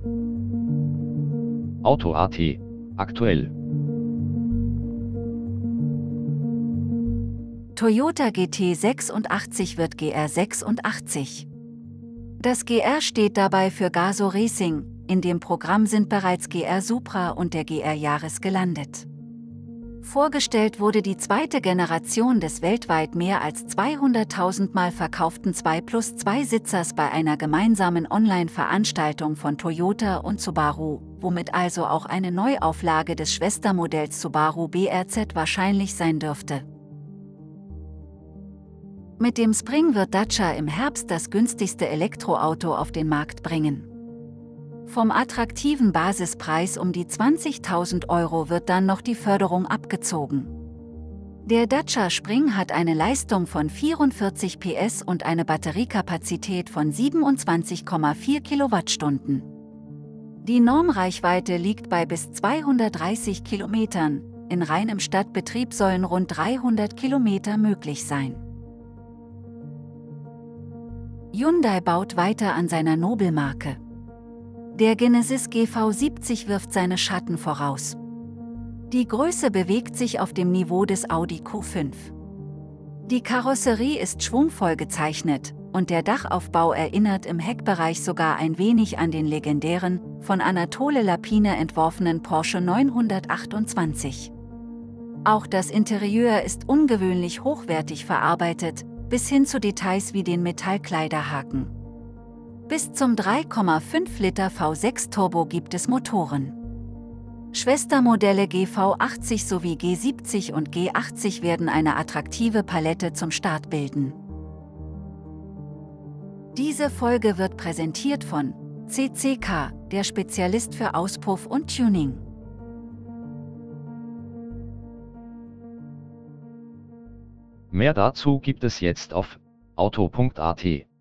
Auto.at aktuell. Toyota GT86 wird GR86. Das GR steht dabei für Gazoo Racing, in dem Programm sind bereits GR Supra und der GR Yaris gelandet. Vorgestellt wurde die zweite Generation des weltweit mehr als 200.000 Mal verkauften 2+2-Sitzers bei einer gemeinsamen Online-Veranstaltung von Toyota und Subaru, womit also auch eine Neuauflage des Schwestermodells Subaru BRZ wahrscheinlich sein dürfte. Mit dem Spring wird Dacia im Herbst das günstigste Elektroauto auf den Markt bringen. Vom attraktiven Basispreis um die 20.000 € wird dann noch die Förderung abgezogen. Der Dacia Spring hat eine Leistung von 44 PS und eine Batteriekapazität von 27,4 Kilowattstunden. Die Normreichweite liegt bei bis 230 Kilometern, in reinem Stadtbetrieb sollen rund 300 Kilometer möglich sein. Hyundai baut weiter an seiner Nobelmarke. Der Genesis GV70 wirft seine Schatten voraus. Die Größe bewegt sich auf dem Niveau des Audi Q5. Die Karosserie ist schwungvoll gezeichnet und der Dachaufbau erinnert im Heckbereich sogar ein wenig an den legendären, von Anatole Lapine entworfenen Porsche 928. Auch das Interieur ist ungewöhnlich hochwertig verarbeitet, bis hin zu Details wie den Metallkleiderhaken. Bis zum 3,5 Liter V6 Turbo gibt es Motoren. Schwestermodelle GV80 sowie G70 und G80 werden eine attraktive Palette zum Start bilden. Diese Folge wird präsentiert von CCK, der Spezialist für Auspuff und Tuning. Mehr dazu gibt es jetzt auf auto.at.